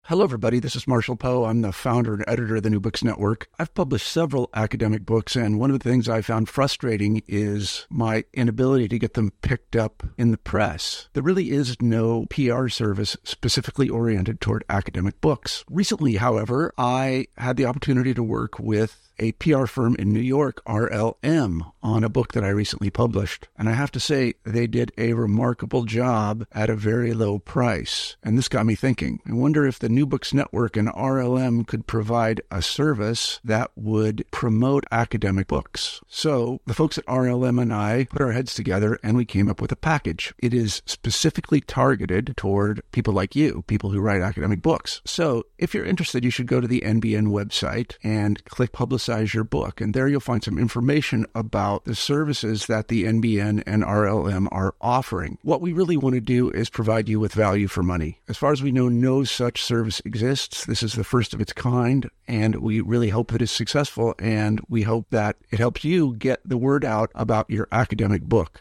Hello, everybody. This is Marshall Poe. I'm the founder and editor of the New Books Network. I've published several academic books, and one of the things I found frustrating is my inability to get them picked up in the press. There really is no PR service specifically oriented toward academic books. Recently, however, I had the opportunity to work with a PR firm in New York, RLM, on a book that I recently published. And I have to say, they did a remarkable job at a very low price. And this got me thinking. I wonder if the New Books Network and RLM could provide a service that would promote academic books. So the folks at RLM and I put our heads together and we came up with a package. It is specifically targeted toward people like you, people who write academic books. So if you're interested, you should go to the NBN website and click Publicize Your Book. And there you'll find some information about the services that the NBN and RLM are offering. What we really want to do is provide you with value for money. As far as we know, no such service exists. This is the first of its kind, and we really hope that it's successful, and we hope that it helps you get the word out about your academic book.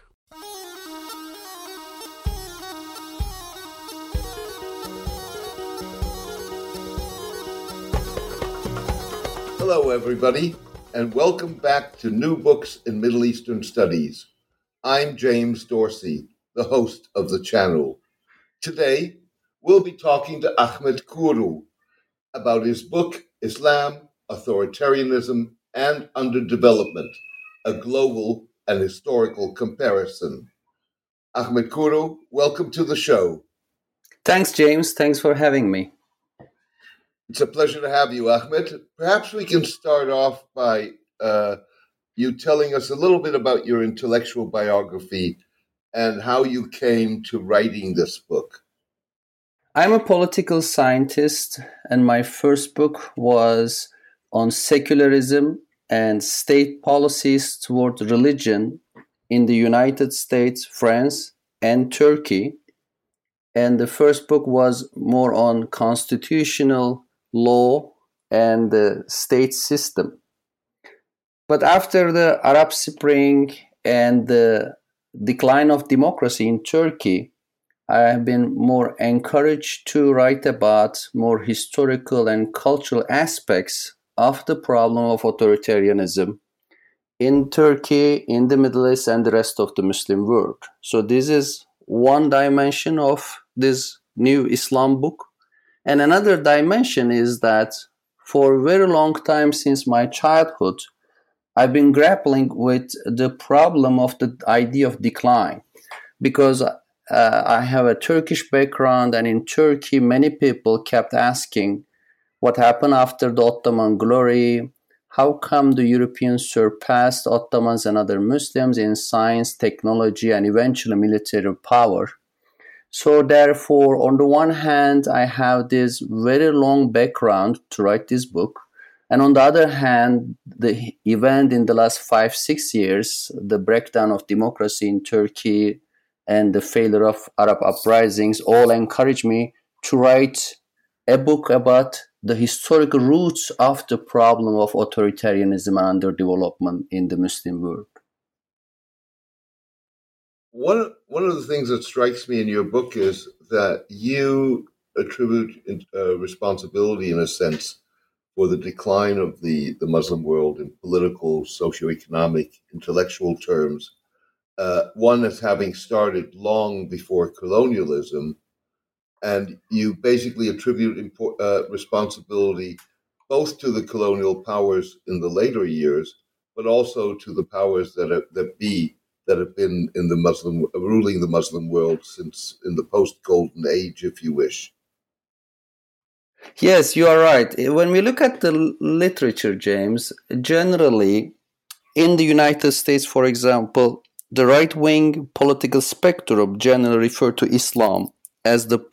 Hello, everybody, and welcome back to New Books in Middle Eastern Studies. I'm James Dorsey, the host of the channel. Today, we'll be talking to Ahmed Kuru about his book, Islam, Authoritarianism, and Underdevelopment, a Global and Historical Comparison. Ahmed Kuru, welcome to the show. Thanks, James. Thanks for having me. It's a pleasure to have you, Ahmed. Perhaps we can start off by you telling us a little bit about your intellectual biography and how you came to writing this book. I'm a political scientist, and my first book was on secularism and state policies toward religion in the United States, France, and Turkey. And the first book was more on constitutional law and the state system. But after the Arab Spring and the decline of democracy in Turkey, I have been more encouraged to write about more historical and cultural aspects of the problem of authoritarianism in Turkey, in the Middle East, and the rest of the Muslim world. So this is one dimension of this new Islam book. And another dimension is that for a very long time since my childhood, I've been grappling with the problem of the idea of decline, because I have a Turkish background, and in Turkey, many people kept asking what happened after the Ottoman glory. How come the Europeans surpassed Ottomans and other Muslims in science, technology, and eventually military power? So therefore, on the one hand, I have this very long background to write this book. And on the other hand, the event in the last 5-6 years, the breakdown of democracy in Turkey and the failure of Arab uprisings all encouraged me to write a book about the historical roots of the problem of authoritarianism and underdevelopment in the Muslim world. One of the things that strikes me in your book is that you attribute responsibility, in a sense, for the decline of the Muslim world in political, socioeconomic, intellectual terms. One as having started long before colonialism, and you basically attribute responsibility both to the colonial powers in the later years, but also to the powers that have been in the ruling the Muslim world since in the post-Golden Age, if you wish. Yes, you are right. When we look at the literature, James, generally in the United States, for example, the right-wing political spectrum generally refer to Islam as the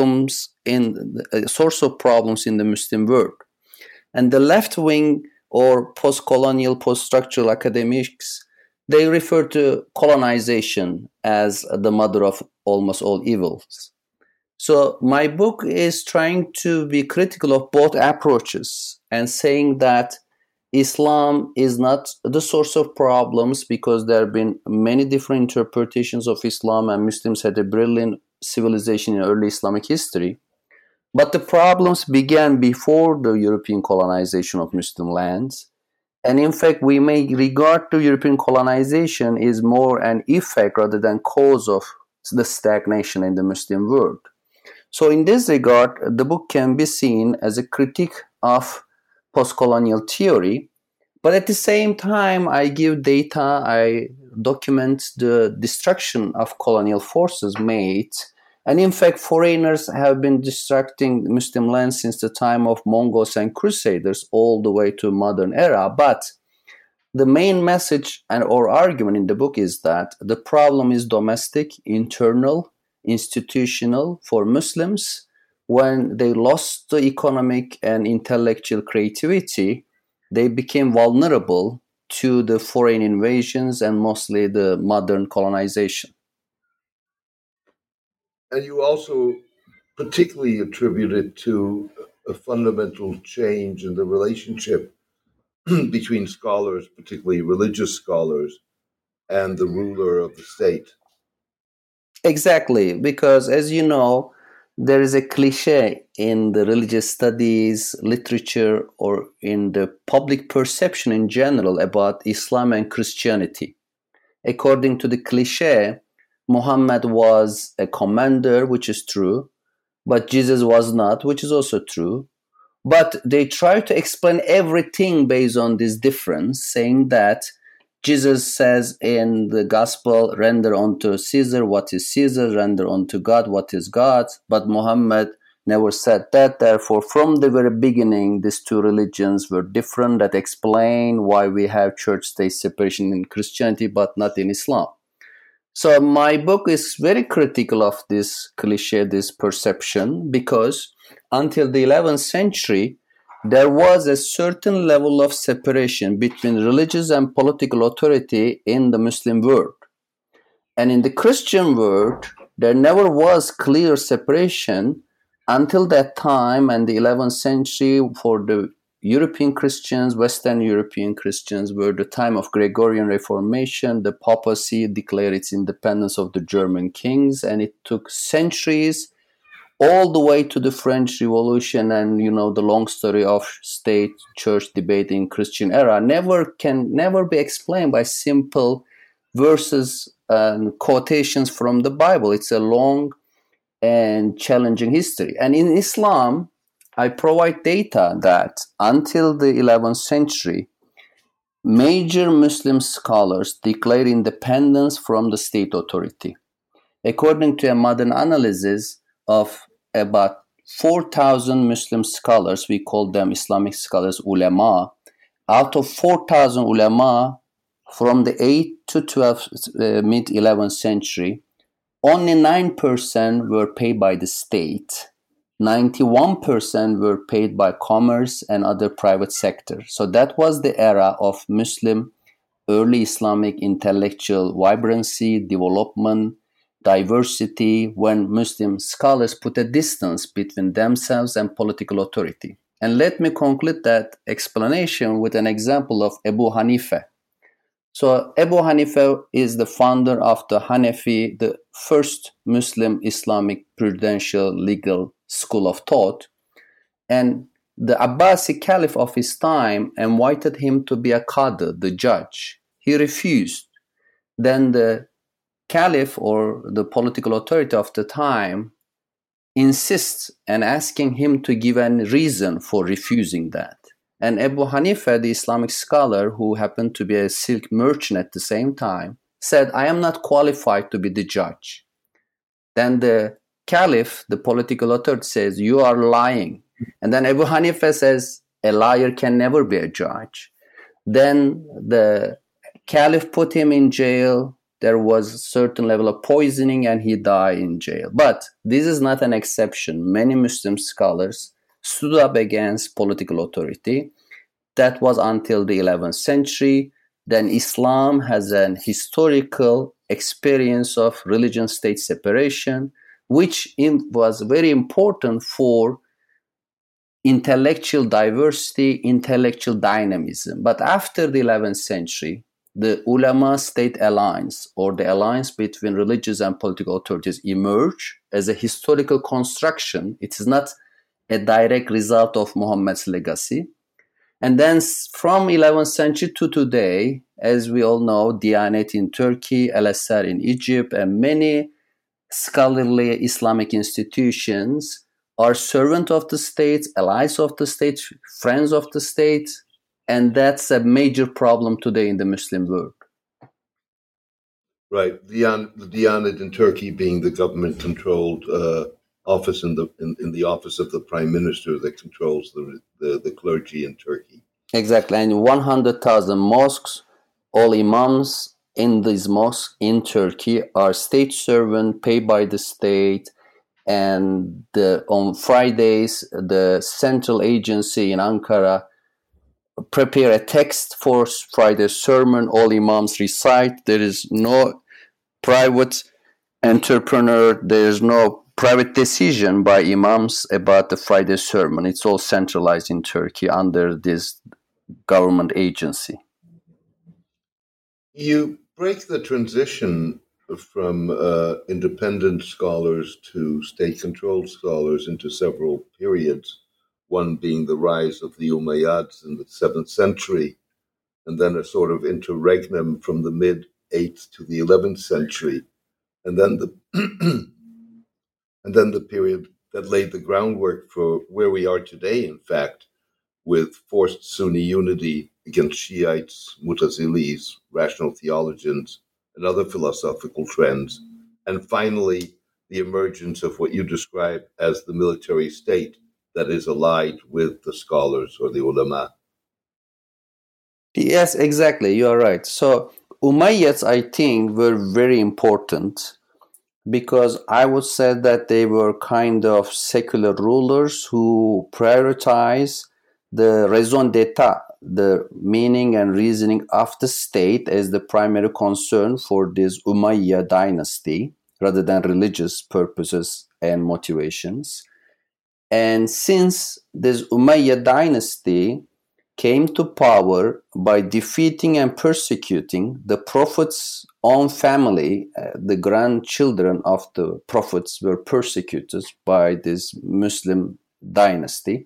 source of problems in the Muslim world. And the left-wing or post-colonial, post-structural academics, they refer to colonization as the mother of almost all evils. So my book is trying to be critical of both approaches and saying that Islam is not the source of problems, because there have been many different interpretations of Islam, and Muslims had a brilliant civilization in early Islamic history. But the problems began before the European colonization of Muslim lands. And in fact, we may regard the European colonization is more an effect rather than cause of the stagnation in the Muslim world. So in this regard, the book can be seen as a critique of post-colonial theory. But at the same time, I give data, I document the destruction of colonial forces made. And in fact, foreigners have been destructing Muslim lands since the time of Mongols and Crusaders all the way to modern era. But the main message or argument in the book is that the problem is domestic, internal, institutional for Muslims. When they lost the economic and intellectual creativity, they became vulnerable to the foreign invasions and mostly the modern colonization. And you also particularly attribute it to a fundamental change in the relationship between scholars, particularly religious scholars, and the ruler of the state. Exactly, because as you know, there is a cliche in the religious studies, literature, or in the public perception in general about Islam and Christianity. According to the cliche, Muhammad was a commander, which is true, but Jesus was not, which is also true. But they try to explain everything based on this difference, saying that Jesus says in the gospel, render unto Caesar what is Caesar, render unto God what is God. But Muhammad never said that. Therefore, from the very beginning, these two religions were different. That explain why we have church-state separation in Christianity, but not in Islam. So my book is very critical of this cliche, this perception, because until the 11th century, there was a certain level of separation between religious and political authority in the Muslim world. And in the Christian world, there never was clear separation until that time and the 11th century for the European Christians, Western European Christians, were the time of Gregorian Reformation. The papacy declared its independence of the German kings, and it took centuries all the way to the French Revolution and, the long story of state-church debate in Christian era can never be explained by simple verses and quotations from the Bible. It's a long and challenging history. And in Islam, I provide data that until the 11th century, major Muslim scholars declared independence from the state authority. According to a modern analysis of about 4,000 Muslim scholars, we call them Islamic scholars, ulama. Out of 4,000 ulama from the 8th to 12th, mid-11th century, only 9% were paid by the state. 91% were paid by commerce and other private sector. So that was the era of Muslim, early Islamic intellectual vibrancy, development, diversity, when Muslim scholars put a distance between themselves and political authority. And let me conclude that explanation with an example of Abu Hanifa. So Abu Hanifa is the founder of the Hanafi, the first Muslim Islamic prudential legal school of thought. And the Abbasi Caliph of his time invited him to be a qadi, the judge. He refused. Then the Caliph, or the political authority of the time, insists and asking him to give a reason for refusing that. And Abu Hanifa, the Islamic scholar who happened to be a silk merchant at the same time, said, I am not qualified to be the judge. Then the Caliph, the political authority, says, you are lying. And then Abu Hanifa says, a liar can never be a judge. Then the Caliph put him in jail. There was a certain level of poisoning and he died in jail. But this is not an exception. Many Muslim scholars stood up against political authority. That was until the 11th century. Then Islam has an historical experience of religion-state separation, which was very important for intellectual diversity, intellectual dynamism. But after the 11th century, the ulama-state alliance, or the alliance between religious and political authorities, emerged as a historical construction. It is not a direct result of Muhammad's legacy. And then from 11th century to today, as we all know, Diyanet in Turkey, Al-Azhar in Egypt, and many scholarly Islamic institutions are servant of the state, allies of the state, friends of the state, and that's a major problem today in the Muslim world. Right, the Diyanet in Turkey being the government-controlled office in the office of the prime minister that controls the clergy in Turkey. Exactly, and 100,000 mosques, all imams in these mosques in Turkey are state servant, paid by the state, and on Fridays the central agency in Ankara prepare a text for Friday sermon. All imams recite. There is no private entrepreneur. There is no private decision by imams about the Friday sermon. It's all centralized in Turkey under this government agency. You break the transition from independent scholars to state-controlled scholars into several periods, one being the rise of the Umayyads in the 7th century, and then a sort of interregnum from the mid-8th to the 11th century, and then the period that laid the groundwork for where we are today, in fact, with forced Sunni unity against Shiites, Mutazilis, rational theologians, and other philosophical trends, and finally, the emergence of what you describe as the military state that is allied with the scholars or the ulama. Yes, exactly. You are right. So Umayyads, I think, were very important because I would say that they were kind of secular rulers who prioritize the raison d'etat, the meaning and reasoning of the state as the primary concern for this Umayyad dynasty rather than religious purposes and motivations. And since this Umayyad dynasty came to power by defeating and persecuting the Prophet's own family, the grandchildren of the Prophets were persecuted by this Muslim dynasty,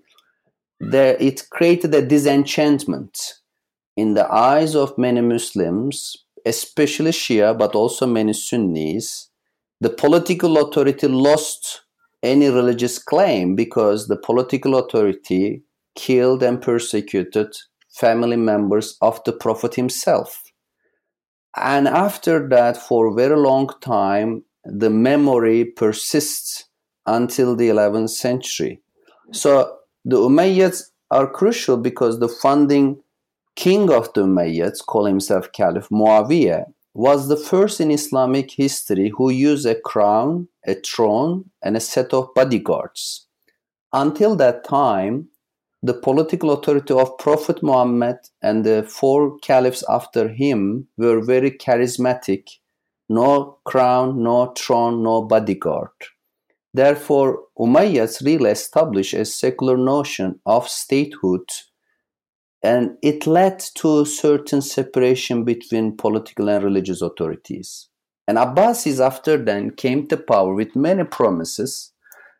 it created a disenchantment in the eyes of many Muslims, especially Shia, but also many Sunnis. The political authority lost any religious claim because the political authority killed and persecuted family members of the Prophet himself. And after that, for a very long time, the memory persists until the 11th century. So the Umayyads are crucial because the founding king of the Umayyads, called himself Caliph Muawiyah, was the first in Islamic history who used a crown, a throne, and a set of bodyguards. Until that time, the political authority of Prophet Muhammad and the 4 caliphs after him were very charismatic. No crown, no throne, no bodyguard. Therefore, Umayyads really established a secular notion of statehood, and it led to certain separation between political and religious authorities. And Abbasis after then came to power with many promises,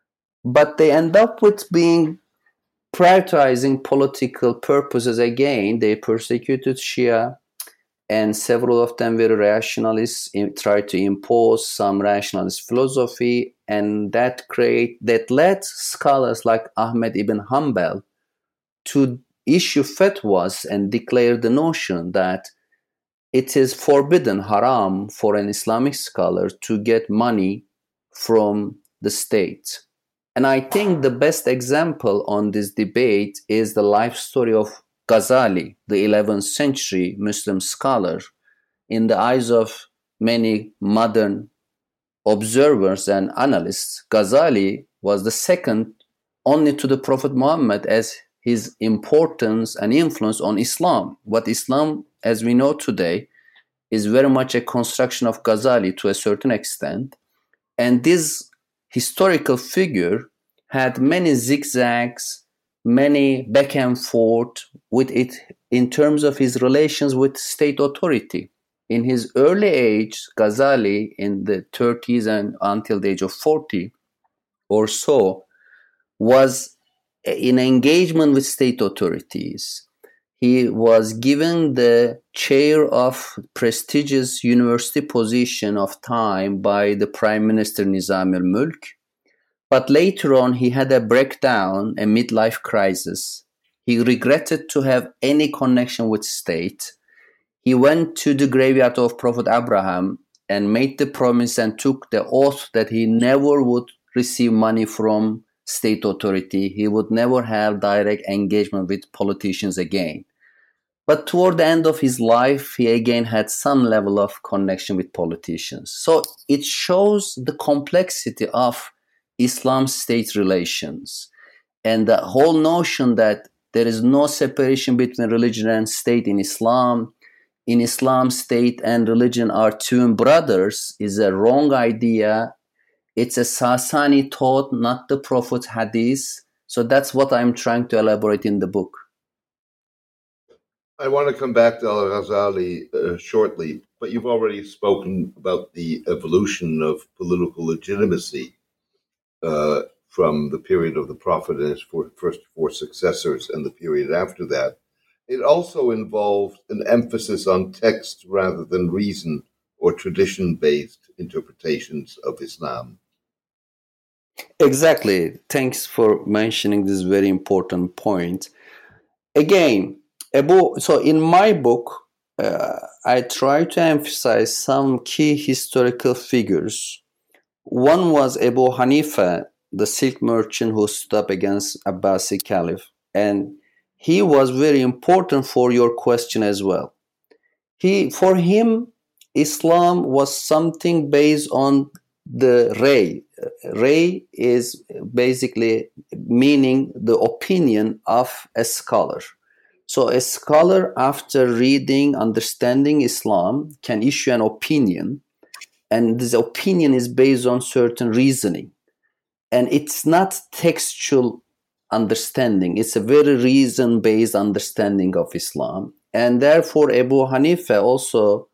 but they end up with being prioritizing political purposes again. They persecuted Shia, and several of them were rationalists, tried to impose some rationalist philosophy, and that led scholars like Ahmed ibn Hanbal to issue fatwas and declare the notion that it is forbidden, haram, for an Islamic scholar to get money from the state. And I think the best example on this debate is the life story of Ghazali, the 11th century Muslim scholar. In the eyes of many modern observers and analysts, Ghazali was the second only to the Prophet Muhammad as his importance and influence on Islam. What Islam, as we know today, is very much a construction of Ghazali to a certain extent. And this historical figure had many zigzags, many back and forth with it in terms of his relations with state authority. In his early age, Ghazali, in the 30s and until the age of 40 or so, was in engagement with state authorities. He was given the chair of prestigious university position of time by the Prime Minister Nizam al-Mulk. But later on, he had a breakdown, a midlife crisis. He regretted to have any connection with state. He went to the graveyard of Prophet Abraham and made the promise and took the oath that he never would receive money from state authority. He would never have direct engagement with politicians again. But toward the end of his life, he again had some level of connection with politicians. So it shows the complexity of Islam-state relations and the whole notion that there is no separation between religion and state in Islam. In Islam, state and religion are twin brothers is a wrong idea. It's a Sasani thought, not the Prophet's hadith. So that's what I'm trying to elaborate in the book. I want to come back to Al-Ghazali shortly, but you've already spoken about the evolution of political legitimacy from the period of the Prophet and his first four successors and the period after that. It also involved an emphasis on text rather than reason or tradition-based interpretations of Islam. Exactly. Thanks for mentioning this very important point. Again, so in my book, I try to emphasize some key historical figures. One was Abu Hanifa, the silk merchant who stood up against Abbasi Caliph, and he was very important for your question as well. For him, Islam was something based on the Ray. Ray is basically meaning the opinion of a scholar. So a scholar, after reading, understanding Islam, can issue an opinion, and this opinion is based on certain reasoning. And it's not textual understanding. It's a very reason-based understanding of Islam. And therefore, Abu Hanifa also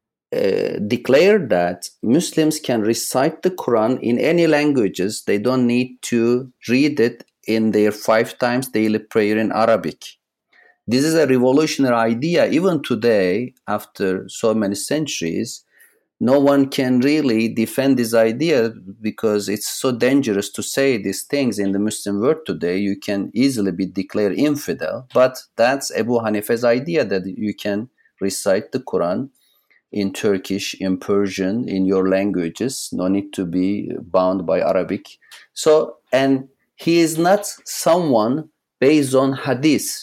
declared that Muslims can recite the Quran in any languages. They don't need to read it in their 5 times daily prayer in Arabic. This is a revolutionary idea. Even today, after so many centuries, no one can really defend this idea because it's so dangerous to say these things in the Muslim world today. You can easily be declared infidel. But that's Abu Hanifa's idea, that you can recite the Quran in Turkish, in Persian, in your languages. No need to be bound by Arabic. So, and he is not someone based on hadith.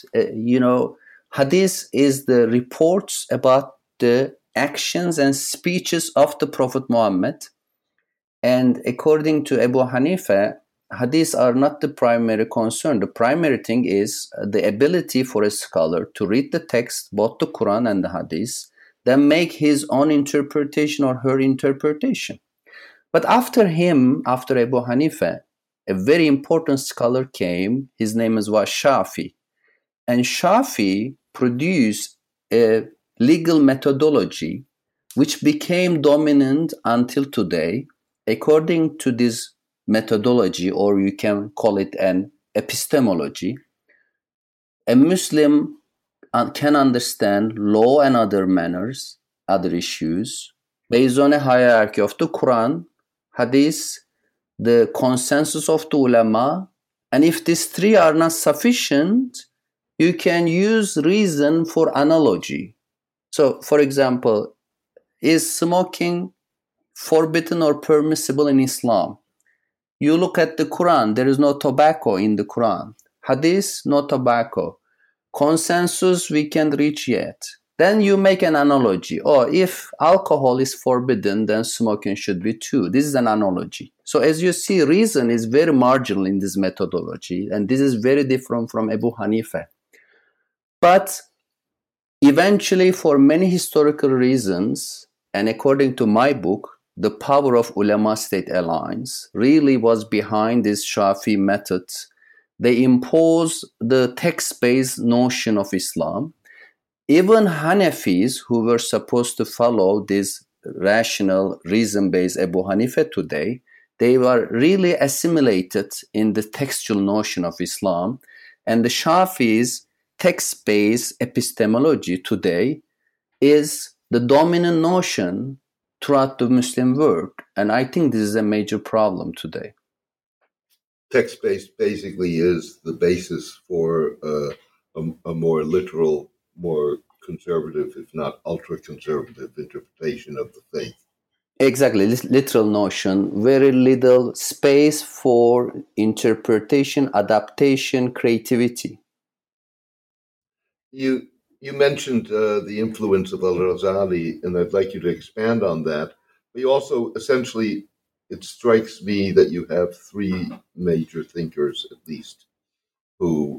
Hadith is the reports about the actions and speeches of the Prophet Muhammad. And according to Abu Hanifa, hadiths are not the primary concern. The primary thing is the ability for a scholar to read the text, both the Quran and the hadith, then make his own interpretation or her interpretation. But after him, after Abu Hanifa, a very important scholar came. His name was Shafi. And Shafi produced a legal methodology which became dominant until today. According to this methodology, or you can call it an epistemology, a Muslim can understand law and other manners, other issues, based on a hierarchy of the Quran, Hadith, the consensus of the ulama, and if these 3 are not sufficient, you can use reason for analogy. So, for example, is smoking forbidden or permissible in Islam? You look at the Quran, there is no tobacco in the Quran. Hadith, no tobacco. Consensus, we can't reach yet. Then you make an analogy. If alcohol is forbidden, then smoking should be too. This is an analogy. So as you see, reason is very marginal in this methodology, and this is very different from Abu Hanifa. But eventually, for many historical reasons, and according to my book, the power of ulama-state alliance really was behind this Shafi method. They imposed the text-based notion of Islam. Even Hanafis, who were supposed to follow this rational, reason-based Abu Hanifa today, They were really assimilated in the textual notion of Islam. And the Shafi's text-based epistemology today is the dominant notion throughout the Muslim world. And I think this is a major problem today. Text-based basically is the basis for a more literal, more conservative, if not ultra-conservative interpretation of the faith. Exactly, literal notion, very little space for interpretation, adaptation, creativity. You mentioned the influence of Al-Ghazali, and I'd like you to expand on that. But you also, essentially, it strikes me that you have three major thinkers, at least, who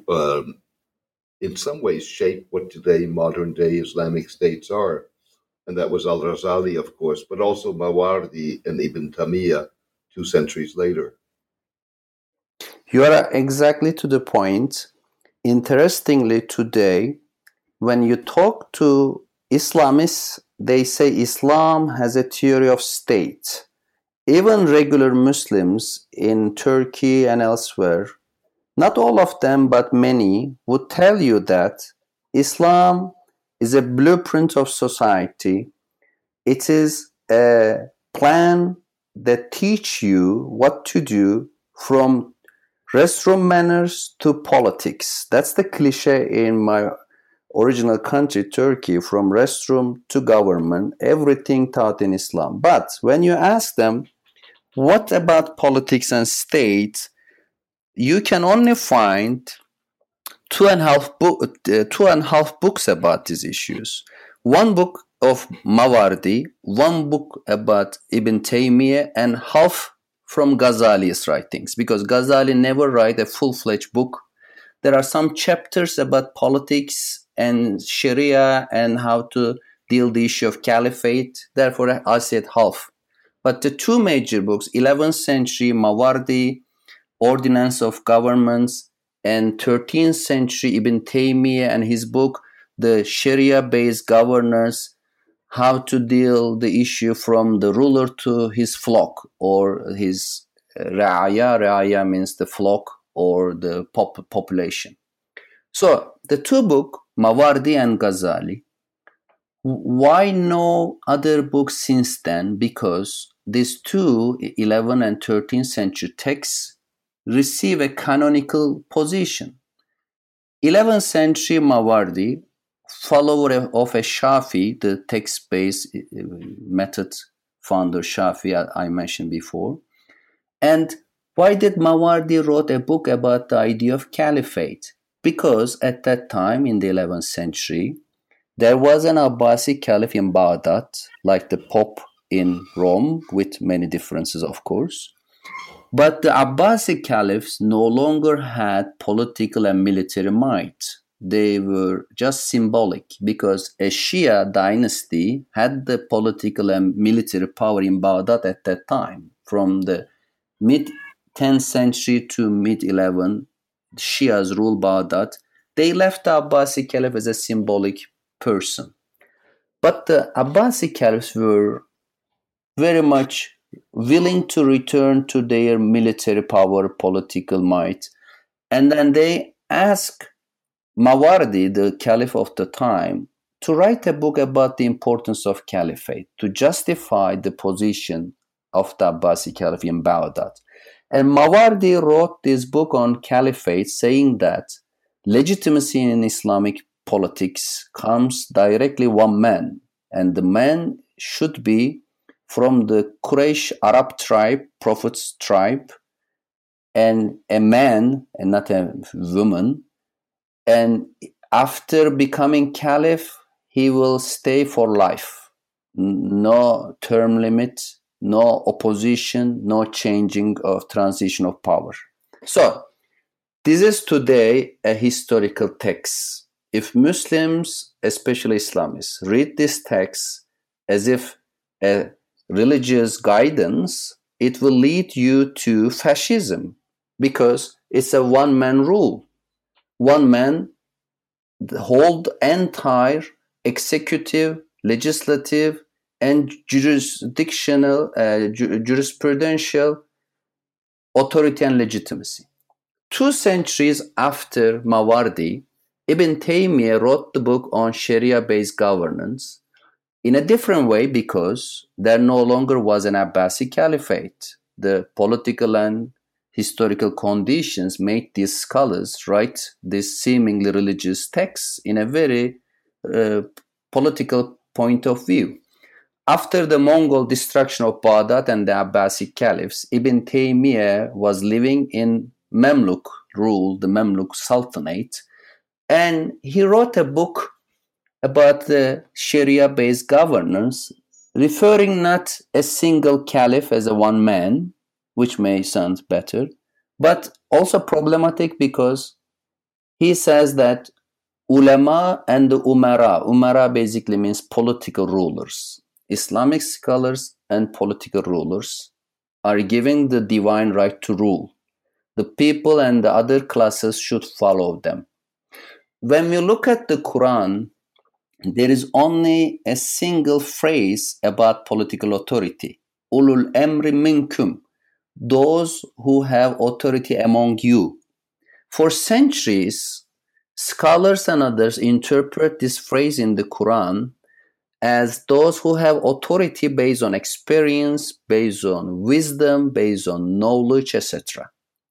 in some ways shape what today modern-day Islamic states are. And that was Al-Ghazali, of course, but also Mawardi and Ibn Taymiyyah 2 centuries later. You are exactly to the point. Interestingly, today, when you talk to Islamists, they say Islam has a theory of state. Even regular Muslims in Turkey and elsewhere, not all of them, but many, would tell you that Islam is a blueprint of society. It is a plan that teach you what to do from restroom manners to politics. That's the cliche in my original country, Turkey, from restroom to government, everything taught in Islam. But when you ask them, what about politics and state? You can only find two and a half books about these issues. One book of Mawardi, one book about Ibn Taymiyyah, and half from Ghazali's writings, because Ghazali never wrote a full-fledged book. There are some chapters about politics and Sharia and how to deal the issue of caliphate. Therefore, I said half. But the two major books, 11th century Mawardi, Ordinance of Governments, and 13th century Ibn Taymiyyah and his book, The Sharia-Based Governors, how to deal the issue from the ruler to his flock or his ra'aya. Ra'aya means the flock or the population. So the two books, Mawardi and Ghazali, why no other books since then? Because these two, 11th and 13th century texts, receive a canonical position. 11th century Mawardi, follower of a Shafi, the text-based method founder Shafi I mentioned before. And why did Mawardi wrote a book about the idea of caliphate? Because at that time in the 11th century, there was an Abbasi caliph in Baghdad, like the Pope in Rome, with many differences, of course. But the Abbasi caliphs no longer had political and military might. They were just symbolic, because a Shia dynasty had the political and military power in Baghdad at that time. From the mid-10th century to mid-11th, Shias ruled Baghdad. They left the Abbasi caliph as a symbolic person. But the Abbasi caliphs were very much willing to return to their military power, political might. And then they asked Mawardi, the caliph of the time, to write a book about the importance of caliphate, to justify the position of the Abbasi caliph in Baghdad. And Mawardi wrote this book on caliphate, saying that legitimacy in Islamic politics comes directly one man, and the man should be from the Quraysh Arab tribe, Prophet's tribe, and a man and not a woman. And after becoming caliph, he will stay for life. No term limit, no opposition, no changing of transition of power. So, this is today a historical text. If Muslims, especially Islamists, read this text as if a religious guidance, it will lead you to fascism, because it's a one-man rule. One man hold entire executive, legislative, and jurisprudential authority and legitimacy. 2 centuries after Mawardi, Ibn Taymiyyah wrote the book on Sharia-based governance in a different way because there no longer was an Abbasi caliphate. The political and historical conditions made these scholars write these seemingly religious texts in a very political point of view. After the Mongol destruction of Baghdad and the Abbasi caliphs, Ibn Taymiyyah was living in Mamluk rule, the Mamluk Sultanate, and he wrote a book about the Sharia-based governance, referring not a single caliph as a one man, which may sound better, but also problematic because he says that ulama and the umara basically means political rulers. Islamic scholars and political rulers are given the divine right to rule. The people and the other classes should follow them. When we look at the Quran, there is only a single phrase about political authority. Ulul emri minkum, those who have authority among you. For centuries, scholars and others interpret this phrase in the Quran as those who have authority based on experience, based on wisdom, based on knowledge, etc.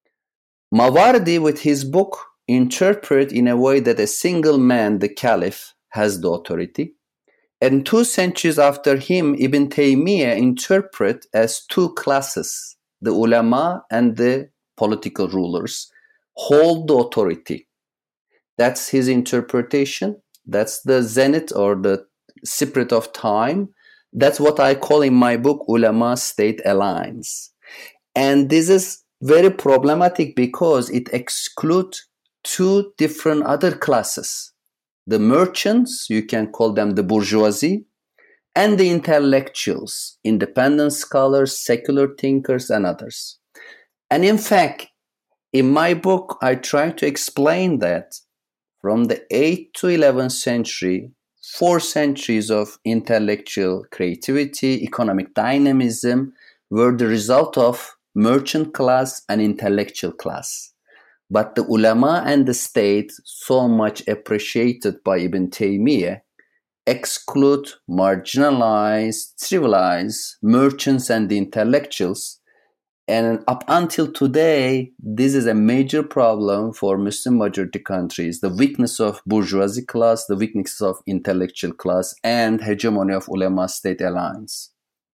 Mawardi, with his book, interpret in a way that a single man, the caliph, has the authority. And 2 centuries after him, Ibn Taymiyyah interpret as 2 classes, the ulama and the political rulers, hold the authority. That's his interpretation. That's the zenith or the spirit of time. That's what I call in my book ulama-state alliance. And this is very problematic because it excludes 2 different other classes. The merchants, you can call them the bourgeoisie, and the intellectuals, independent scholars, secular thinkers, and others. And in fact, in my book, I try to explain that from the 8th to 11th century, 4 centuries of intellectual creativity, economic dynamism were the result of merchant class and intellectual class. But the ulama and the state, so much appreciated by Ibn Taymiyyah, exclude, marginalize, trivialize merchants and the intellectuals. And up until today, this is a major problem for Muslim majority countries, the weakness of bourgeoisie class, the weakness of intellectual class, and hegemony of ulama-state alliance.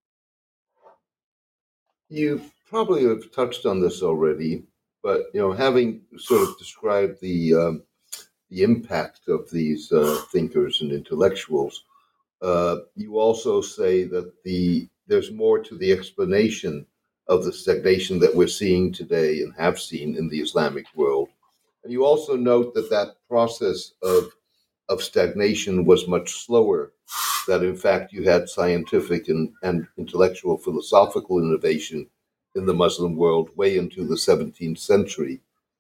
You probably have touched on this already, but having sort of described the impact of these thinkers and intellectuals, you also say that there's more to the explanation of the stagnation that we're seeing today and have seen in the Islamic world. And you also note that process of stagnation was much slower, that in fact you had scientific and intellectual philosophical innovation in the Muslim world way into the 17th century.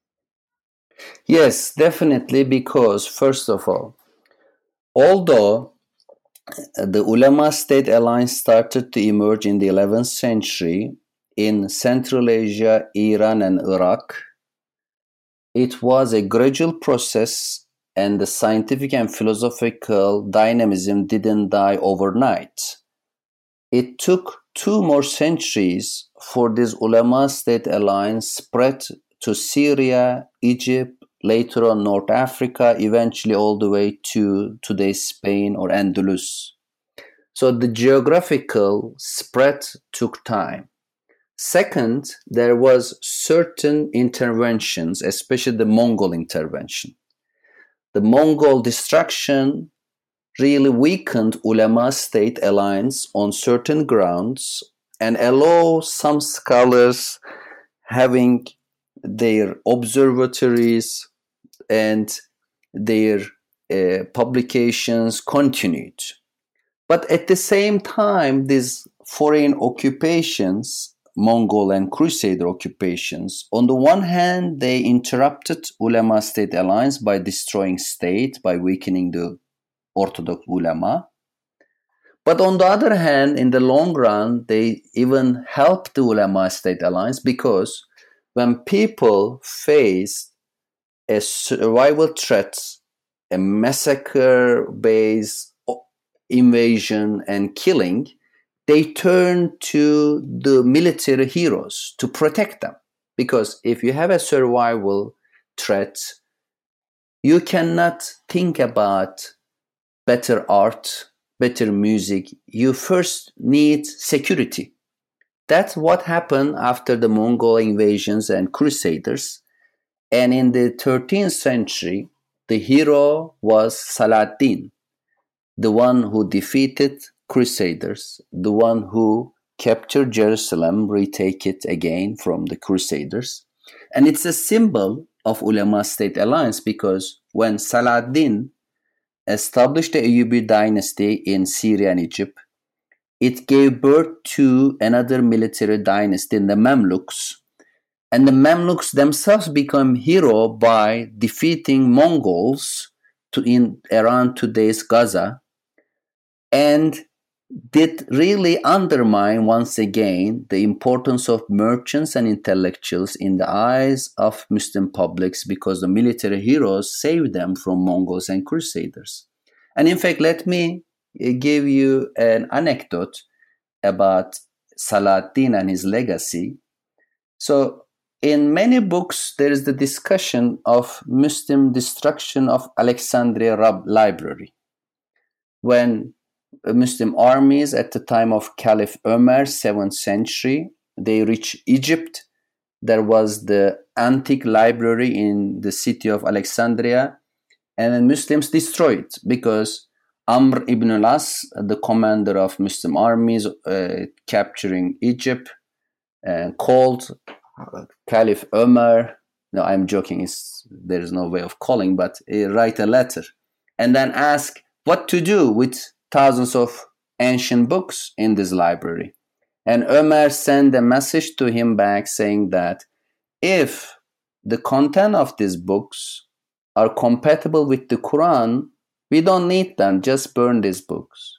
Yes, definitely, because first of all, although the ulama-state alliance started to emerge in the 11th century in Central Asia, Iran, and Iraq, it was a gradual process, and the scientific and philosophical dynamism didn't die overnight. It took 2 more centuries for this ulama-state alliance spread to Syria, Egypt, later on North Africa, eventually all the way to today's Spain or Andalus. So the geographical spread took time. Second, there was certain interventions, especially the Mongol intervention. The Mongol destruction really weakened ulama-state alliance on certain grounds and allowed some scholars having their observatories and their publications continued. But at the same time, these foreign occupations, Mongol and Crusader occupations, on the one hand, they interrupted ulama-state alliance by destroying state, by weakening the Orthodox ulama. But on the other hand, in the long run, they even helped the ulama-state alliance because when people face a survival threat, a massacre-based invasion and killing, they turn to the military heroes to protect them. Because if you have a survival threat, you cannot think about better art, better music. You first need security. That's what happened after the Mongol invasions and crusaders. And in the 13th century, the hero was Saladin, the one who defeated crusaders, the one who captured Jerusalem, retake it again from the crusaders. And it's a symbol of ulema-state alliance, because when Saladin established the Ayyubi dynasty in Syria and Egypt, it gave birth to another military dynasty, the Mamluks. And the Mamluks themselves become hero by defeating Mongols in around today's Gaza, and did really undermine once again the importance of merchants and intellectuals in the eyes of Muslim publics, because the military heroes saved them from Mongols and crusaders. And in fact, let me give you an anecdote about Saladin and his legacy. So in many books, there is the discussion of Muslim destruction of Alexandria library. When Muslim armies at the time of Caliph Umar, 7th century, they reached Egypt. There was the antique library in the city of Alexandria, and then Muslims destroyed it because Amr ibn al-As, the commander of Muslim armies capturing Egypt, called Caliph Umar. No, I'm joking. There is no way of calling, but write a letter and then ask what to do with thousands of ancient books in this library. And Umar sent a message to him back saying that if the content of these books are compatible with the Quran, we don't need them, just burn these books.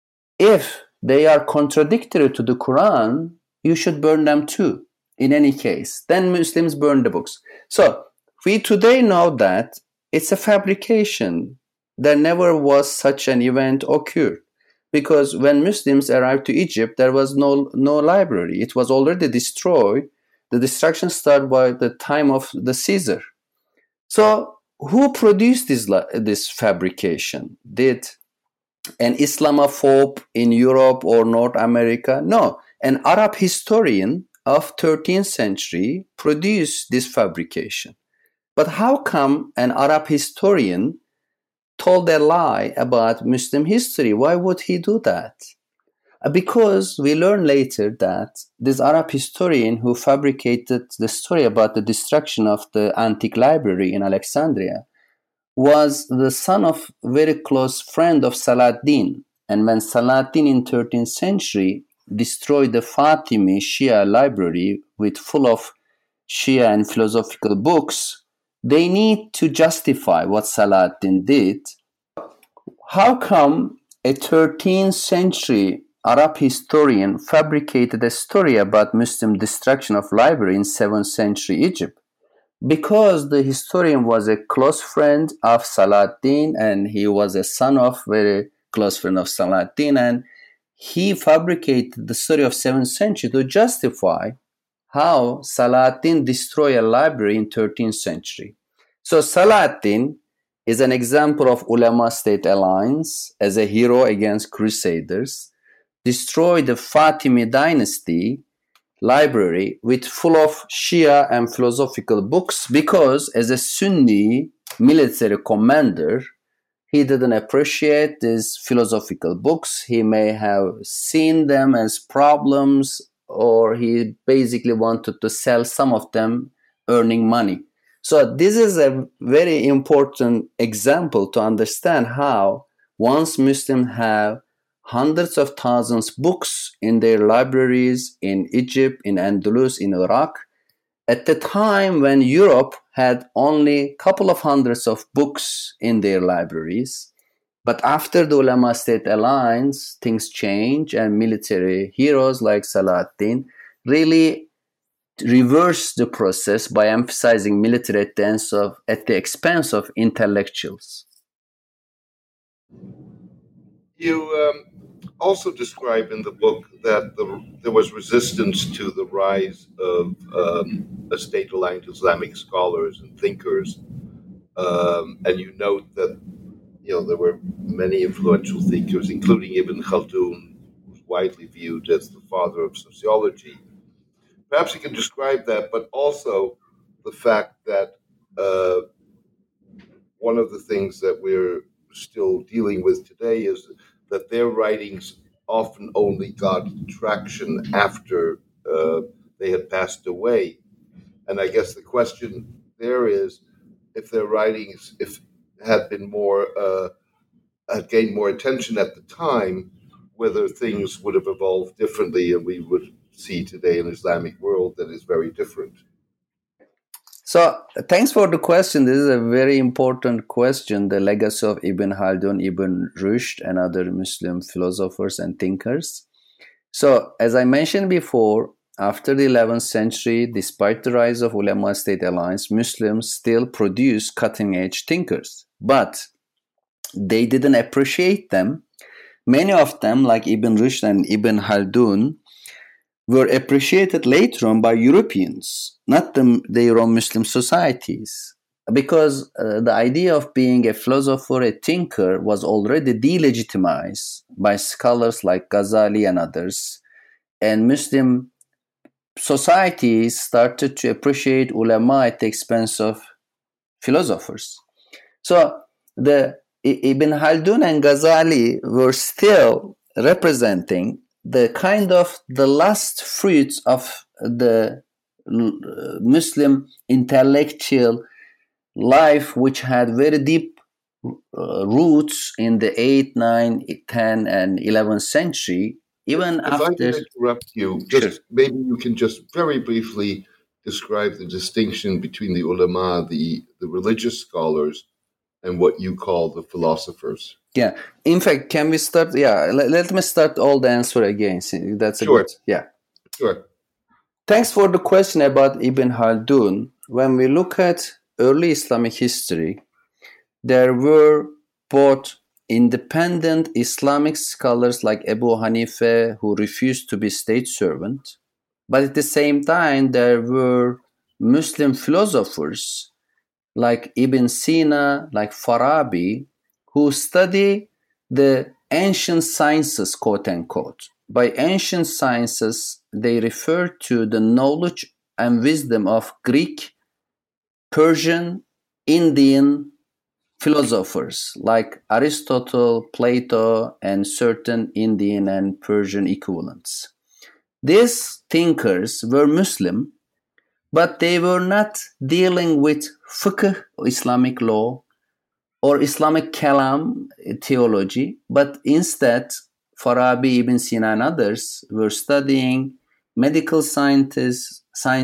If they are contradictory to the Quran, you should burn them too. In any case, then Muslims burn the books. So we today know that it's a fabrication. There never was such an event occurred, because when Muslims arrived to Egypt, there was no library. It was already destroyed. The destruction started by the time of the Caesar. So who produced this fabrication? Did an Islamophobe in Europe or North America? No, an Arab historian of 13th century produced this fabrication. But how come an Arab historian told a lie about Muslim history? Why would he do that? Because we learn later that this Arab historian who fabricated the story about the destruction of the antique library in Alexandria was the son of a very close friend of Saladin. And when Saladin in 13th century destroyed the Fatimi Shia library with full of Shia and philosophical books, they need to justify what Saladin did. How come a 13th century Arab historian fabricated a story about Muslim destruction of library in 7th century Egypt? Because the historian was a close friend of Saladin, and he was a son of very close friend of Saladin, and he fabricated the story of 7th century to justify how Saladin destroyed a library in 13th century. So Saladin is an example of ulema-state alliance as a hero against crusaders, destroyed the Fatimi dynasty library with full of Shia and philosophical books because as a Sunni military commander, he didn't appreciate these philosophical books. He may have seen them as problems, or he basically wanted to sell some of them, earning money. So this is a very important example to understand how once Muslims have hundreds of thousands of books in their libraries in Egypt, in Andalus, in Iraq, at the time when Europe had only a couple of hundreds of books in their libraries. But after the ulema-state alliance, things change, and military heroes like Saladin really reverse the process by emphasizing military at the expense of intellectuals. You also describe in the book that there was resistance to the rise of state-aligned Islamic scholars and thinkers, and you note that there were many influential thinkers, including Ibn Khaldun, who's widely viewed as the father of sociology. Perhaps you can describe that, but also the fact that one of the things that we're still dealing with today is that their writings often only got traction after they had passed away. And I guess the question there is, if their writings had been had gained more attention at the time, whether things would have evolved differently and we would see today an Islamic world that is very different. So thanks for the question. This is a very important question, the legacy of Ibn Khaldun, Ibn Rushd, and other Muslim philosophers and thinkers. So as I mentioned before, after the 11th century, despite the rise of ulama-state alliance, Muslims still produce cutting-edge thinkers. But they didn't appreciate them. Many of them, like Ibn Rushd and Ibn Khaldun, were appreciated later on by Europeans, not their own Muslim societies, because the idea of being a philosopher, a thinker, was already delegitimized by scholars like Ghazali and others, and Muslim societies started to appreciate ulama at the expense of philosophers. So the Ibn Khaldun and Ghazali were still representing the kind of the last fruits of the Muslim intellectual life, which had very deep roots in the 8th, 9th, 10th, and 11th century. Even if after. I can interrupt you, maybe you can just very briefly describe the distinction between the ulama, the religious scholars, and what you call the philosophers. Yeah. In fact, can we start? Yeah. Let me start all the answer again. That's sure. Yeah. Sure. Thanks for the question about Ibn Khaldun. When we look at early Islamic history, there were both independent Islamic scholars like Abu Hanifa, who refused to be state servant, but at the same time, there were Muslim philosophers like Ibn Sina, like Farabi, who study the ancient sciences, quote unquote. By ancient sciences, they refer to the knowledge and wisdom of Greek, Persian, Indian philosophers like Aristotle, Plato, and certain Indian and Persian equivalents. These thinkers were Muslim, but they were not dealing with fiqh, Islamic law, or Islamic kalam, theology, but instead Farabi, Ibn Sina, and others were studying medical sciences.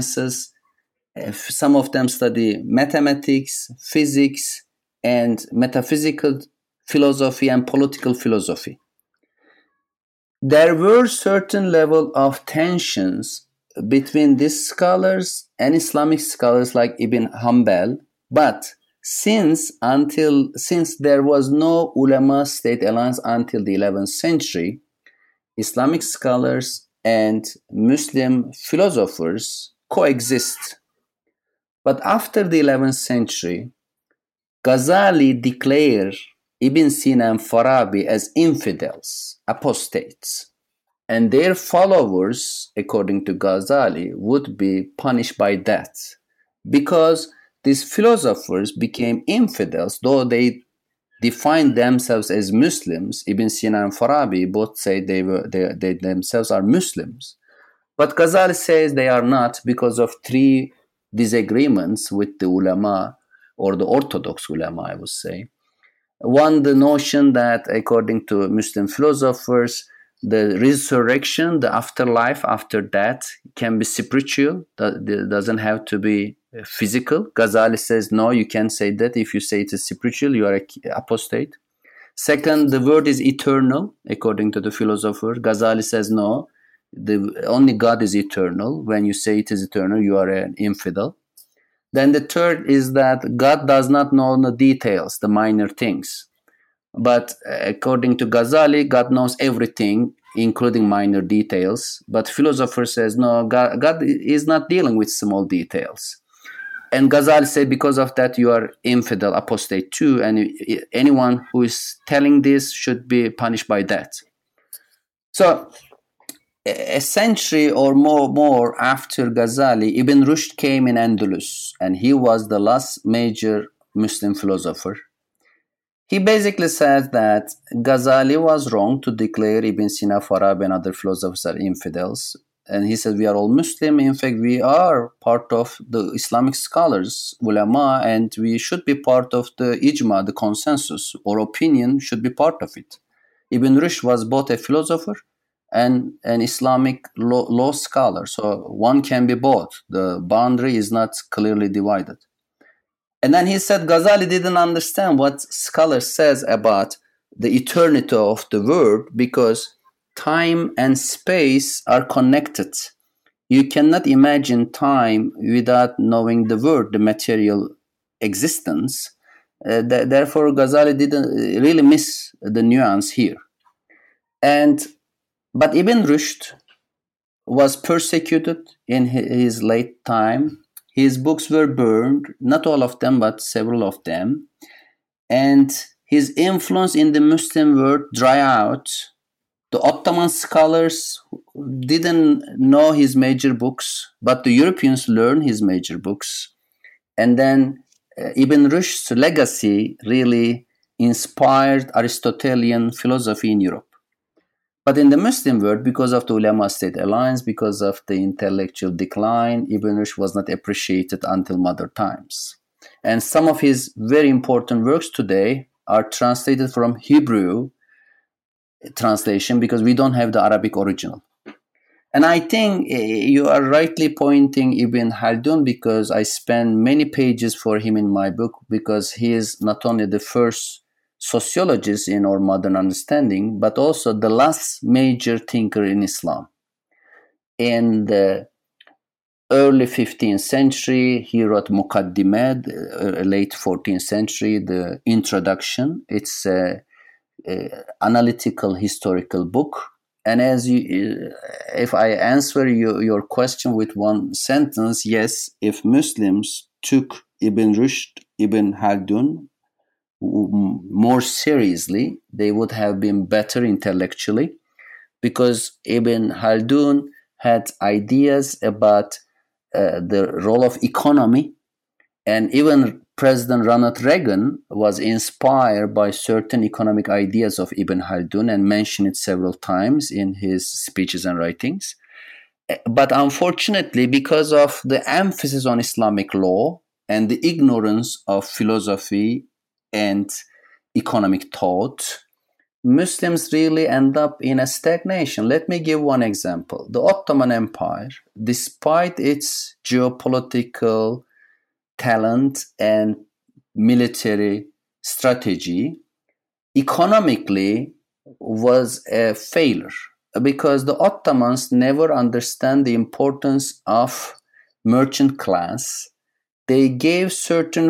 Some of them study mathematics, physics, and metaphysical philosophy and political philosophy. There were certain level of tensions between these scholars and Islamic scholars like Ibn Hanbal, but since there was no ulama state alliance until the 11th century, Islamic scholars and Muslim philosophers coexist. But after the 11th century, Ghazali declared Ibn Sina and Farabi as infidels, apostates, and their followers, according to Ghazali, would be punished by death because these philosophers became infidels, though they defined themselves as Muslims. Ibn Sina and Farabi both say they themselves are Muslims. But Ghazali says they are not because of 3 disagreements with the ulama, or the orthodox ulama, I would say. One, the notion that according to Muslim philosophers, the resurrection, the afterlife after death can be spiritual, that doesn't have to be physical. Ghazali says, no, you can't say that. If you say it is spiritual, you are an apostate. Second, the word is eternal, according to the philosopher. Ghazali says, no, only God is eternal. When you say it is eternal, you are an infidel. Then the third is that God does not know the details, the minor things. But according to Ghazali, God knows everything, including minor details. But philosopher says, no, God is not dealing with small details. And Ghazali said, because of that, you are infidel, apostate too. And anyone who is telling this should be punished by that. So a century or more after Ghazali, Ibn Rushd came in Andalus, and he was the last major Muslim philosopher. He basically says that Ghazali was wrong to declare Ibn Sina, Farabi, and other philosophers are infidels. And he said, we are all Muslim. In fact, we are part of the Islamic scholars, ulama, and we should be part of the ijma, the consensus, or opinion should be part of it. Ibn Rushd was both a philosopher and an Islamic law scholar. So one can be both. The boundary is not clearly divided. And then he said Ghazali didn't understand what scholar says about the eternity of the word, because time and space are connected. You cannot imagine time without knowing the word, the material existence. Therefore, Ghazali didn't really miss the nuance here. But Ibn Rushd was persecuted in his late time. His books were burned, not all of them, but several of them. And his influence in the Muslim world dried out. The Ottoman scholars didn't know his major books, but the Europeans learned his major books. And then Ibn Rushd's legacy really inspired Aristotelian philosophy in Europe. But in the Muslim world, because of the ulama-state alliance, because of the intellectual decline, Ibn Rushd was not appreciated until modern times. And some of his very important works today are translated from Hebrew translation because we don't have the Arabic original. And I think you are rightly pointing Ibn Khaldun, because I spent many pages for him in my book, because he is not only the first sociologist in our modern understanding, but also the last major thinker in Islam. In the early 15th century, he wrote Muqaddimat, late 14th century, the introduction. It's an analytical historical book. And if I answer your question with one sentence, yes, if Muslims took Ibn Rushd, Ibn Khaldun more seriously, they would have been better intellectually, because Ibn Khaldun had ideas about the role of economy, and even President Ronald Reagan was inspired by certain economic ideas of Ibn Khaldun and mentioned it several times in his speeches and writings. But unfortunately, because of the emphasis on Islamic law and the ignorance of philosophy and economic thought, Muslims really end up in a stagnation. Let me give one example. The Ottoman Empire, despite its geopolitical talent and military strategy, economically was a failure, because the Ottomans never understand the importance of merchant class. They gave certain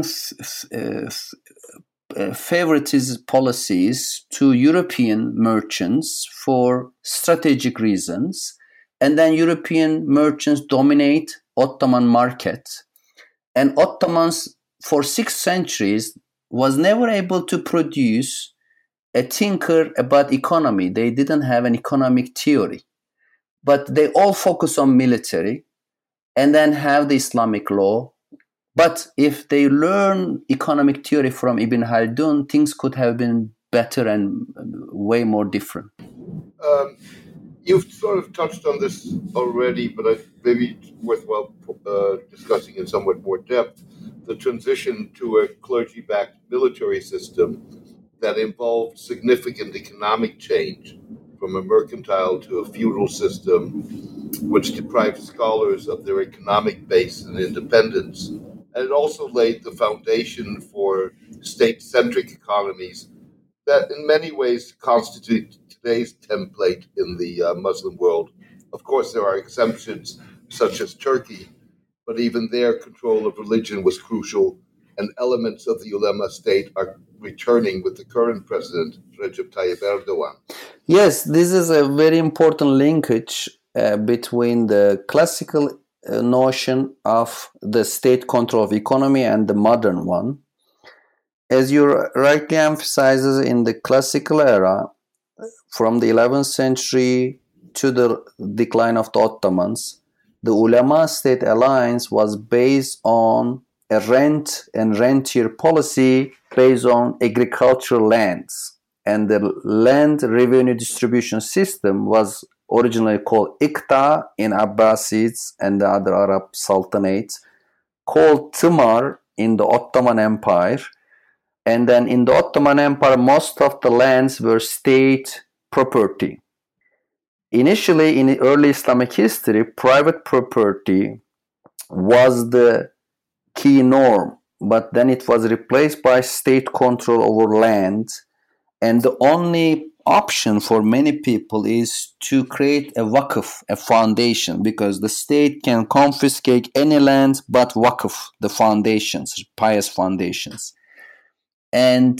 favoritism policies to European merchants for strategic reasons, and then European merchants dominate Ottoman market. And Ottomans for 6 centuries was never able to produce a thinker about economy. They didn't have an economic theory, but they all focus on military and then have the Islamic law. But if they learn economic theory from Ibn Khaldun, things could have been better and way more different. You've sort of touched on this already, but maybe it's worthwhile discussing in somewhat more depth the transition to a clergy-backed military system that involved significant economic change, from a mercantile to a feudal system, which deprived scholars of their economic base and independence. And it also laid the foundation for state-centric economies that in many ways constitute today's template in the Muslim world Of course, there are exemptions, such as Turkey, but even their control of religion was crucial, and elements of the ulema state are returning with the current president, Recep Tayyip Erdogan. Yes, this is a very important linkage between the classical notion of the state control of economy and the modern one. As you rightly emphasizes, in the classical era, from the 11th century to the decline of the Ottomans, the ulema-state alliance was based on a rent and rentier policy based on agricultural lands. And the land revenue distribution system was originally called Iqta in Abbasids and the other Arab sultanates, called Tımar in the Ottoman Empire. And then in the Ottoman Empire, most of the lands were state property. Initially, in early Islamic history, private property was the key norm, but then it was replaced by state control over land. And the only option for many people is to create a waqf, a foundation, because the state can confiscate any land but waqf, the foundations, pious foundations. And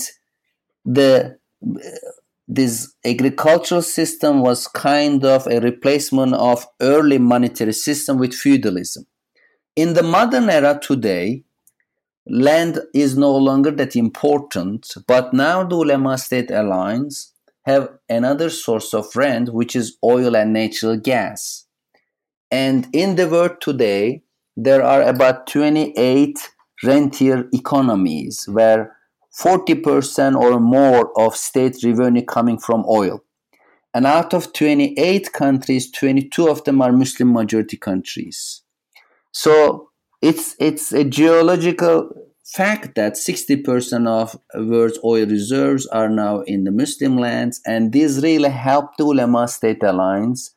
this agricultural system was kind of a replacement of early monetary system with feudalism. In the modern era today, land is no longer that important, but now the ulema-state alliance have another source of rent, which is oil and natural gas. And in the world today, there are about 28 rentier economies where 40% or more of state revenue coming from oil. And out of 28 countries, 22 of them are Muslim majority countries. So it's a geological fact that 60% of world's oil reserves are now in the Muslim lands, and this really helped the ulema-state alliance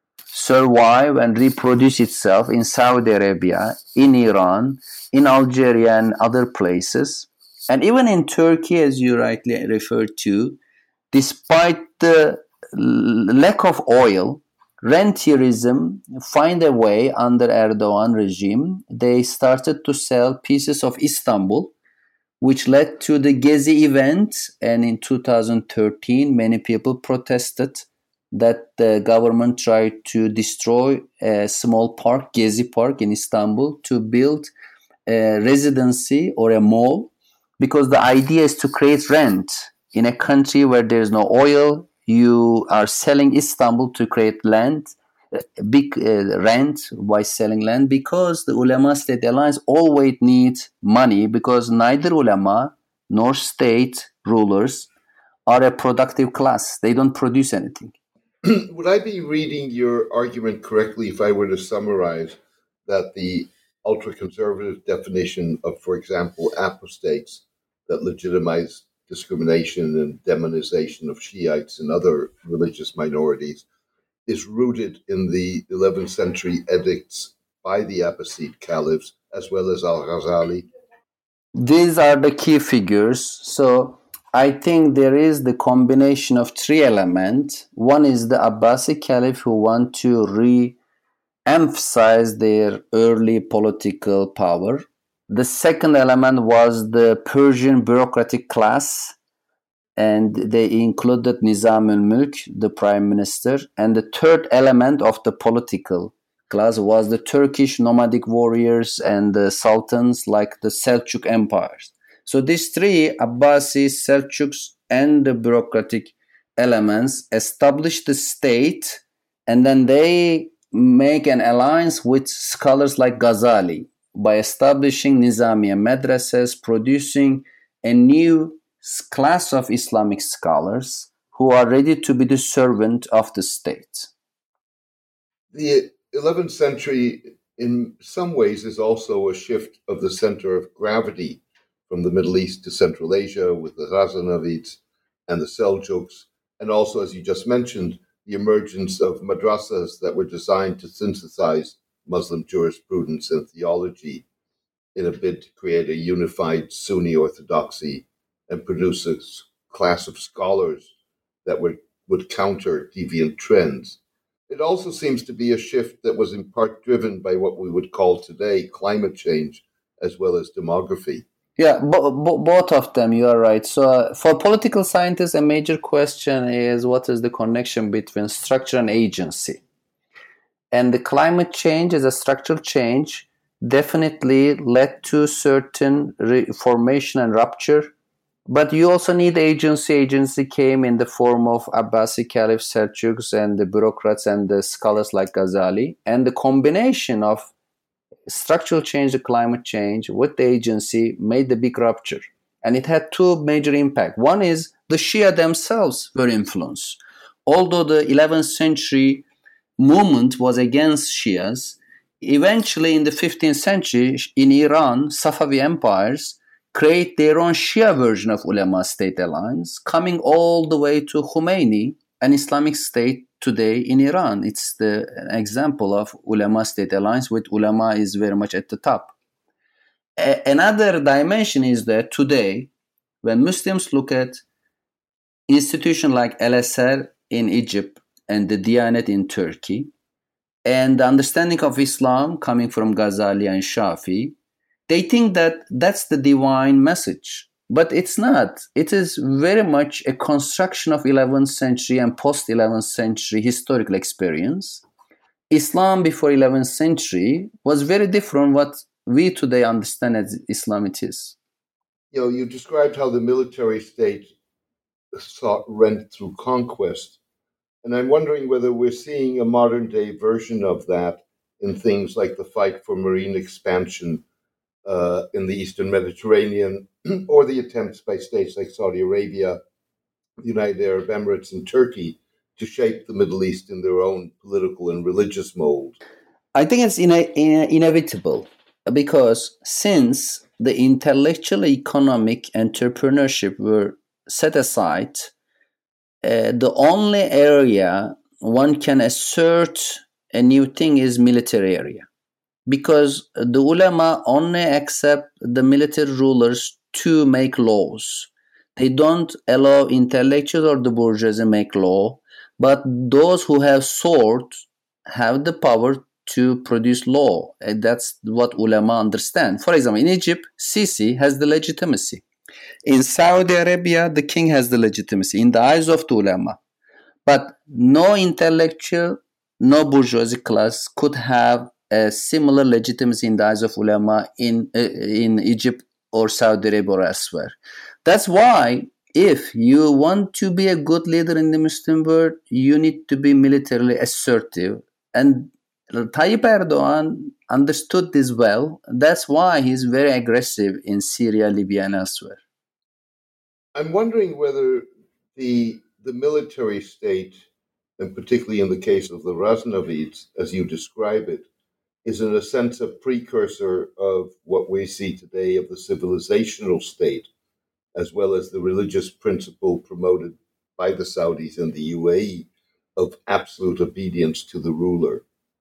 survive and reproduce itself in Saudi Arabia, in Iran, in Algeria, and other places. And even in Turkey, as you rightly referred to, despite the lack of oil, rentierism find a way under Erdogan regime. They started to sell pieces of Istanbul, which led to the Gezi event. And in 2013, many people protested that the government tried to destroy a small park, Gezi Park in Istanbul, to build a residency or a mall, because the idea is to create rent. In a country where there is no oil, you are selling Istanbul to create land, big rent by selling land, because the ulema-state alliance always needs money, because neither ulema nor state rulers are a productive class. They don't produce anything. Would I be reading your argument correctly if I were to summarize that the ultra-conservative definition of, for example, apostates that legitimize discrimination and demonization of Shiites and other religious minorities is rooted in the 11th century edicts by the Abbasid caliphs as well as Al-Ghazali? These are the key figures. So I think there is the combination of three elements. One is the Abbasid caliph who want to re-emphasize their early political power. The second element was the Persian bureaucratic class, and they included Nizam al-Mulk, the prime minister. And the third element of the political class was the Turkish nomadic warriors and the sultans like the Seljuk empires. So these three, Abbasis, Seljuks, and the bureaucratic elements, established the state, and then they make an alliance with scholars like Ghazali by establishing Nizamiya madrasas, producing a new class of Islamic scholars who are ready to be the servant of the state. The 11th century, in some ways, is also a shift of the center of gravity from the Middle East to Central Asia with the Ghazanavids and the Seljuks, and also, as you just mentioned, the emergence of madrasas that were designed to synthesize Muslim jurisprudence and theology in a bid to create a unified Sunni orthodoxy and produce a class of scholars that would counter deviant trends. it also seems to be a shift that was in part driven by what we would call today climate change as well as demography. Yeah, both of them, you are right. So, for political scientists, a major question is what is the connection between structure and agency? And the climate change as a structural change definitely led to certain reformation and rupture. But you also need agency. Agency came in the form of Abbasi Caliph, Seljuks, and the bureaucrats and the scholars like Ghazali. And the combination of structural change, the climate change, with the agency made the big rupture. And it had two major impacts. One is the Shia themselves were influenced. Although the 11th century movement was against Shias, eventually in the 15th century in Iran, Safavi empires create their own Shia version of Ulema State Alliance, coming all the way to Khomeini, an Islamic State today in Iran. It's the example of Ulema State Alliance, with ulama is very much at the top. Another dimension is that today, when Muslims look at institutions like Al-Azhar in Egypt and the Diyanet in Turkey, and the understanding of Islam coming from Ghazali and Shafi, they think that that's the divine message. But it's not. It is very much a construction of 11th century and post-11th century historical experience. Islam before 11th century was very different what we today understand as Islam it is. You described how the military state sought rent through conquest. And I'm wondering whether we're seeing a modern day version of that in things like the fight for marine expansion in the Eastern Mediterranean, or the attempts by states like Saudi Arabia, the United Arab Emirates, and Turkey to shape the Middle East in their own political and religious mold. I think it's inevitable, because since the intellectual, economic, entrepreneurship were set aside, the only area one can assert a new thing is military area. Because the ulama only accept the military rulers to make laws. They don't allow intellectuals or the bourgeoisie make law, but those who have sword have the power to produce law. And that's what ulama understand. For example, in Egypt, Sisi has the legitimacy. In Saudi Arabia, the king has the legitimacy in the eyes of the ulama. But no intellectual, no bourgeoisie class could have a similar legitimacy in the eyes of ulama in Egypt or Saudi Arabia or elsewhere. That's why if you want to be a good leader in the Muslim world, you need to be militarily assertive. And Tayyip Erdogan understood this well. That's why he's very aggressive in Syria, Libya, and elsewhere. I'm wondering whether the military state, and particularly in the case of the Ghaznavids, as you describe it, is in a sense a precursor of what we see today of the civilizational state, as well as the religious principle promoted by the Saudis and the UAE of absolute obedience to the ruler.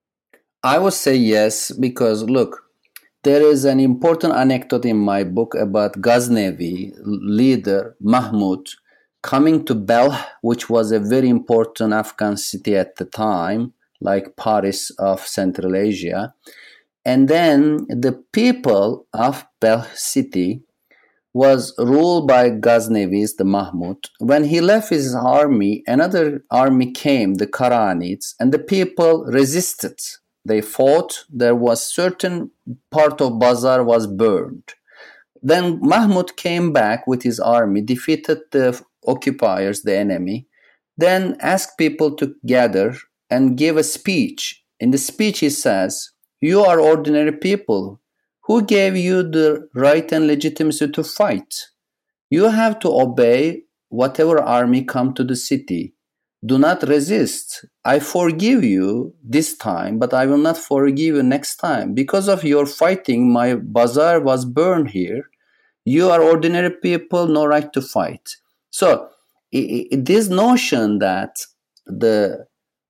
I would say yes, because look, there is an important anecdote in my book about Ghaznavi leader Mahmud coming to Balkh, which was a very important Afghan city at the time, like Paris of Central Asia. And then the people of Balkh city was ruled by Ghaznavis, the Mahmud. When he left his army, another army came, the Karanids, and the people resisted. They fought. There was certain part of Bazar was burned. Then Mahmud came back with his army, defeated the occupiers, the enemy, then asked people to gather and give a speech. In the speech he says, "You are ordinary people. Who gave you the right and legitimacy to fight? You have to obey whatever army come to the city. Do not resist. I forgive you this time, but I will not forgive you next time. Because of your fighting, my bazaar was burned here. You are ordinary people, no right to fight." So this notion that the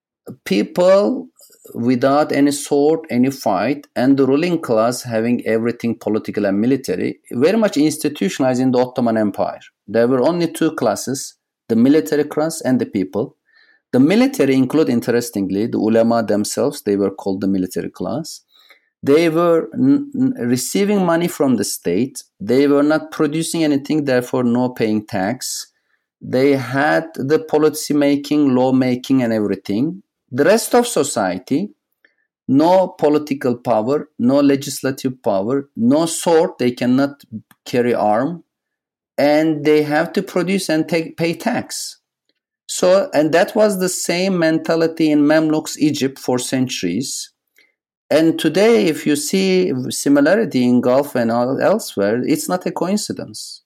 people without any sword, any fight, and the ruling class having everything political and military, very much institutionalized in the Ottoman Empire. There were only two classes, the military class and the people. The military include, interestingly, the ulama themselves. They were called the military class. They were receiving money from the state. They were not producing anything, therefore no paying tax. They had the policy making, law making, and everything. The rest of society, no political power, no legislative power, no sword. They cannot carry arm, and they have to produce and pay tax. So, and that was the same mentality in Mamluks Egypt for centuries. And today, if you see similarity in Gulf and elsewhere, it's not a coincidence.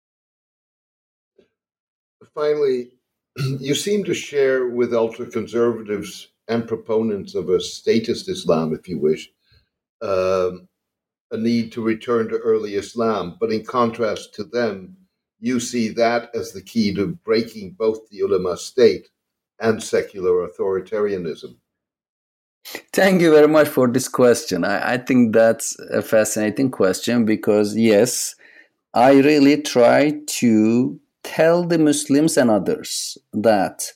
Finally, you seem to share with ultra-conservatives and proponents of a statist Islam, if you wish, a need to return to early Islam. But in contrast to them, you see that as the key to breaking both the ulama state and secular authoritarianism. Thank you very much for this question. I think that's a fascinating question because, yes, I really try to tell the Muslims and others that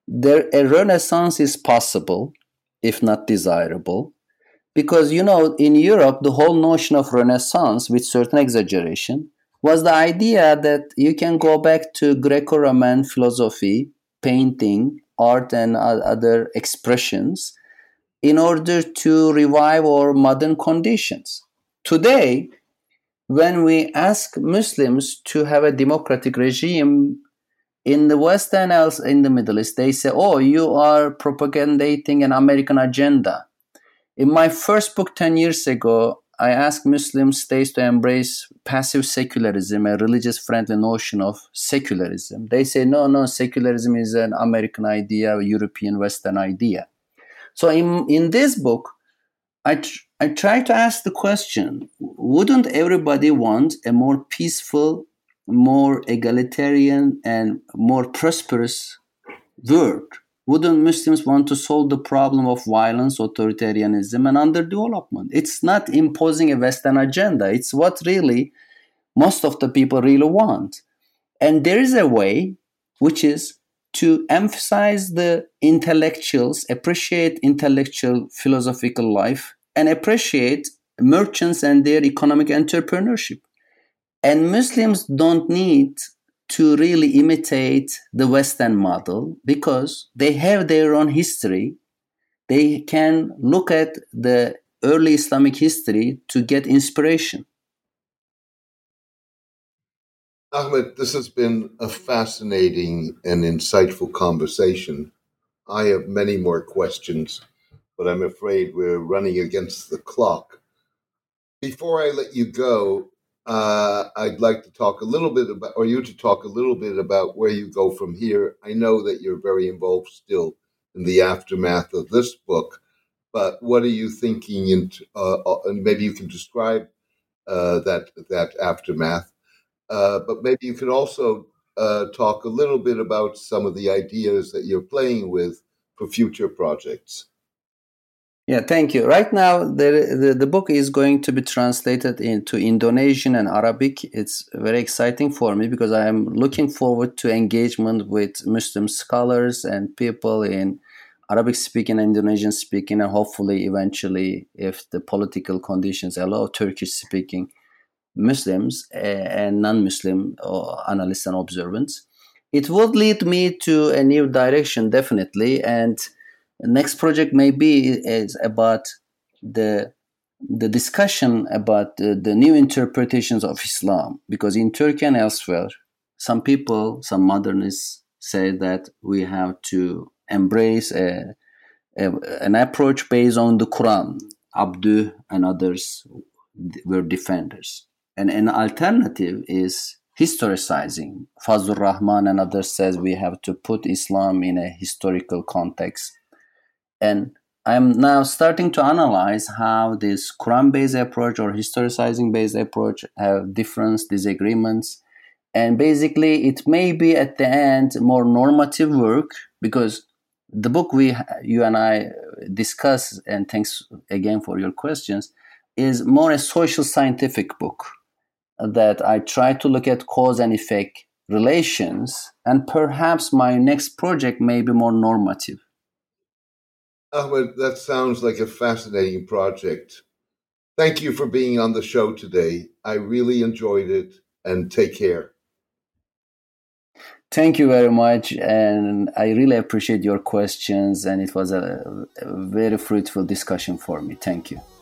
a renaissance is possible, if not desirable. Because, in Europe, the whole notion of renaissance, with certain exaggeration, was the idea that you can go back to Greco-Roman philosophy, painting, art, and other expressions in order to revive our modern conditions. Today, when we ask Muslims to have a democratic regime in the West and else in the Middle East, they say, oh, you are propagating an American agenda. In my first book 10 years ago, I asked Muslim states to embrace passive secularism, a religious-friendly notion of secularism. They say, no, secularism is an American idea, a European Western idea. So in this book, I try to ask the question, wouldn't everybody want a more peaceful, more egalitarian, and more prosperous world? Wouldn't Muslims want to solve the problem of violence, authoritarianism, and underdevelopment? It's not imposing a Western agenda. It's what really most of the people really want. And there is a way, which is to emphasize the intellectuals, appreciate intellectual philosophical life, and appreciate merchants and their economic entrepreneurship. And Muslims don't need to really imitate the Western model because they have their own history. They can look at the early Islamic history to get inspiration. Ahmed, this has been a fascinating and insightful conversation. I have many more questions, but I'm afraid we're running against the clock. Before I let you go, I'd like to talk a little bit about, or you to talk a little bit about where you go from here. I know that you're very involved still in the aftermath of this book, but what are you thinking? And maybe you can describe that aftermath. But maybe you could also talk a little bit about some of the ideas that you're playing with for future projects. Yeah, thank you. Right now, the book is going to be translated into Indonesian and Arabic. It's very exciting for me because I am looking forward to engagement with Muslim scholars and people in Arabic-speaking and Indonesian-speaking, and hopefully, eventually, if the political conditions allow, Turkish-speaking Muslims and non-Muslim analysts and observants. It would lead me to a new direction, definitely, and the next project maybe is about the discussion about the new interpretations of Islam, because in Turkey and elsewhere, some people, some modernists say that we have to embrace an approach based on the Quran. Abdu and others were defenders. And an alternative is historicizing. Fazlur Rahman and others says we have to put Islam in a historical context. And I'm now starting to analyze how this Quran-based approach or historicizing-based approach have difference, disagreements. And basically, it may be at the end more normative work, because the book you and I discuss, and thanks again for your questions, is more a social scientific book that I try to look at cause and effect relations, and perhaps my next project may be more normative. Ahmed, that sounds like a fascinating project. Thank you for being on the show today. I really enjoyed it, and take care. Thank you very much, and I really appreciate your questions, and it was a very fruitful discussion for me. Thank you.